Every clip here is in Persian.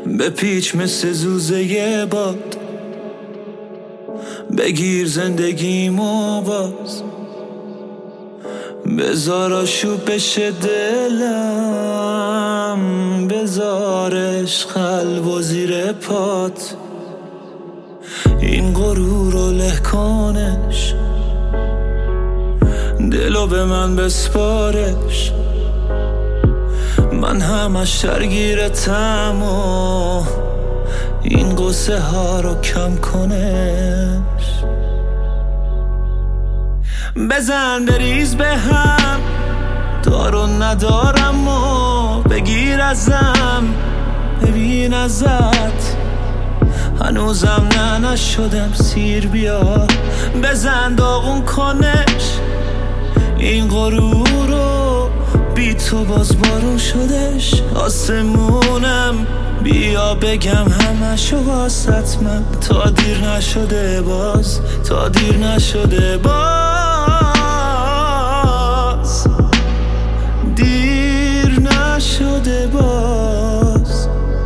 به پیچ مثل زوزه باد، بگیر زندگیمو باز، بذار آشوب بشه دلم، بذارش قلب و زیر پات، این غرور رو له کنش، دلو به من بسپارش، من همش درگیرتم و این قصه ها رو کم کنش. بزن بریز به هم، دارو ندارم و بگیر ازم، ببین ازت هنوزم نشدم سیر بیا، بزن داغون کنش این غرور رو، بی تو باز بارون شدش آسمونم، بیا بگم همشو واسط من، تا دیر نشده باز، تا دیر نشده باز، دیر نشده باز.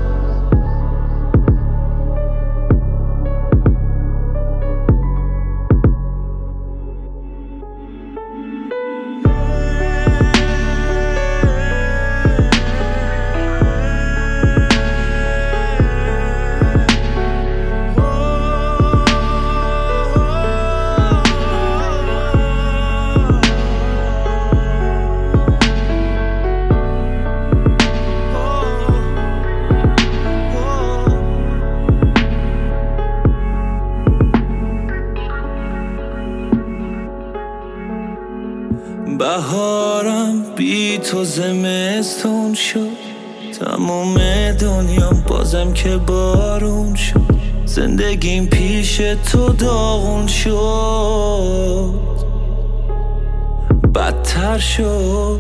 بهارم بی تو زمستون شد، تمام دنیام بازم که بارون شد، زندگیم پیش تو داغون شد، بدتر شد،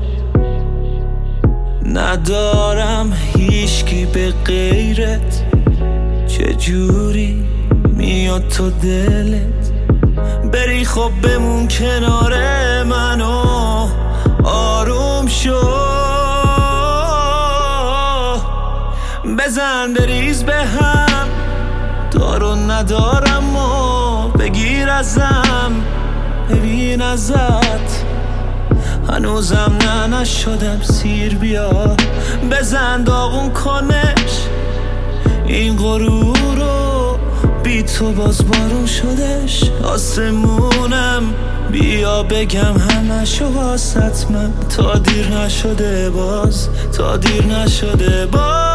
ندارم هیچکی به غیرت، چجوری میاد تو دلت، بری خب بمون کنار منو آروم شو، بزن بریز به هم، دارو ندارم و بگیر ازم، ببین ازت هنوزم نشدم سیر بیا، بزن داغون کنش این غرور رو، بی تو باز بارون شدش آسمونم، بیا بگم همشو واسط من، تا دیر نشده باز، تا دیر نشده باز.